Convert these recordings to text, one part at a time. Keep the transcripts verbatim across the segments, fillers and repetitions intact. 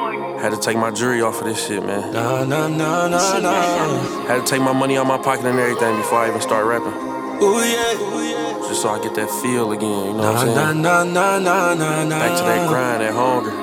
Had to take my jewelry off of this shit, man. Nah, nah, nah, nah, nah. Had to take my money out my pocket and everything before I even start rapping. Ooh, yeah, ooh, yeah. Just so I get that feel again, you know nah, what I'm saying? Nah, nah, nah, nah, nah, Back to that grind, that hunger.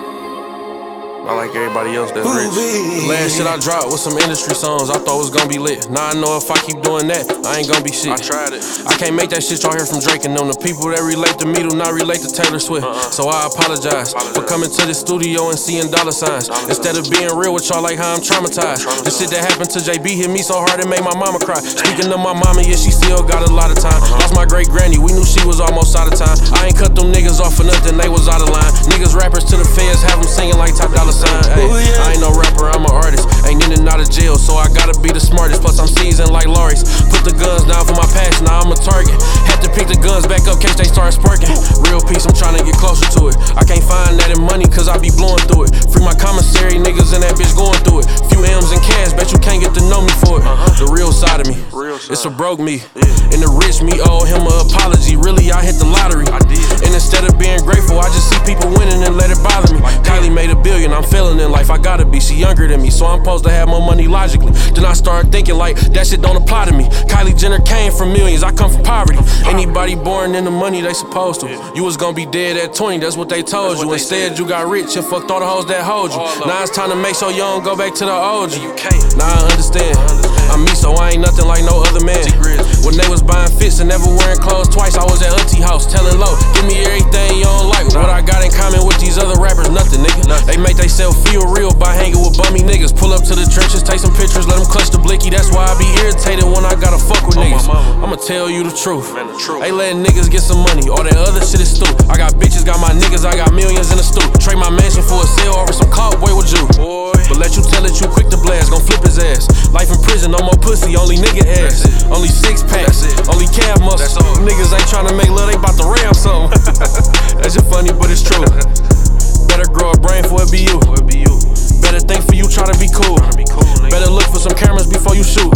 Not like everybody else that's rich. The last shit I dropped was some industry songs I thought was gonna be lit. Now I know if I keep doing that, I ain't gonna be shit. I tried it. I can't make that shit y'all hear from Drake and them. The people that relate to me do not relate to Taylor Swift. Uh-uh. So I apologize, apologize for coming to the studio and seeing dollar signs instead of being real with y'all like how I'm traumatized. traumatized. The shit that happened to J B hit me so hard it made my mama cry. Damn. Speaking of my mama, yeah, she still got a lot of time. Uh-huh. Lost my great granny, we knew she was almost out of time. I ain't cut them niggas off for nothing, they was out of line. Niggas rappers to the feds, have them singing like Top Dollar Sign. Ay. I ain't no rapper, I'm an artist. Ain't in and out of jail, so I gotta be the smartest. Plus I'm seasoned like Lawrence. Put the guns down for my passion, now I'm a target. Had to pick the guns back up, case they start sparking. Real peace, I'm trying to get closer to it. I can't find that in money, cause I be blowing through it. Free my commissary, niggas and that bitch going through it. Few M's and cash, bet you can't get to know me for it. The real side of me, it's a broke me. And the rich me owe him an apology. Really, I hit the lottery. And instead of being grateful, I just see people winning and let it bother me. Kylie made a billion, I'm failing in life, I gotta be. She younger than me, so I'm supposed to have more money logically. Then I started thinking like, that shit don't apply to me. Kylie Jenner came from millions, I come from poverty. Anybody born in the money, they supposed to. You was gonna be dead at twenty, that's what they told you. Instead, you got rich and fucked all the hoes that hold you. Now it's time to make sure you don't go back to the O G. Now I understand, I'm me, so I ain't nothing like no other man. When they was buying fits and never wearing clothes twice, I was at auntie house telling low, give me everything you don't like. What I got in common with these other rappers, nothing, nigga. They make they self feel real by hanging with bummy niggas. Pull up to the trenches, take some pictures, let them clutch the blicky. That's why I be irritated when I gotta fuck with niggas. I'ma tell you the truth. They letting niggas get some money, all that other shit is stupid. I got bitches, got my niggas, I got millions in the stoop. Trade my mansion for a sale over some cowboy with you. But let you tell it, you quick to blast, gon' flip his ass. Life in prison, no more pussy, only nigga ass. Only six packs, only calf muscle. Niggas ain't tryna make love, they bout to ram something. That shit funny, but it's true. Better grow a brain for it be you. Better think for you, try to be cool. Better look for some cameras before you shoot.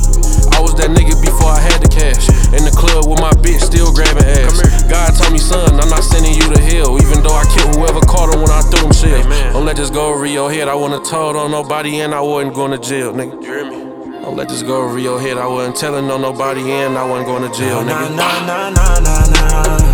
I was that nigga before I had the cash. In the club with my bitch, still grabbing ass. God told me, son, I'm not sending you to hell. Even though I killed whoever caught him when I threw them shit. Don't let this go over your head. I wouldn't have told on nobody and I wasn't going to jail, nigga. You hear me? Don't let this go over your head. I wasn't telling on nobody and I wasn't going to jail, nigga. Nah, nah, nah, nah, nah, nah.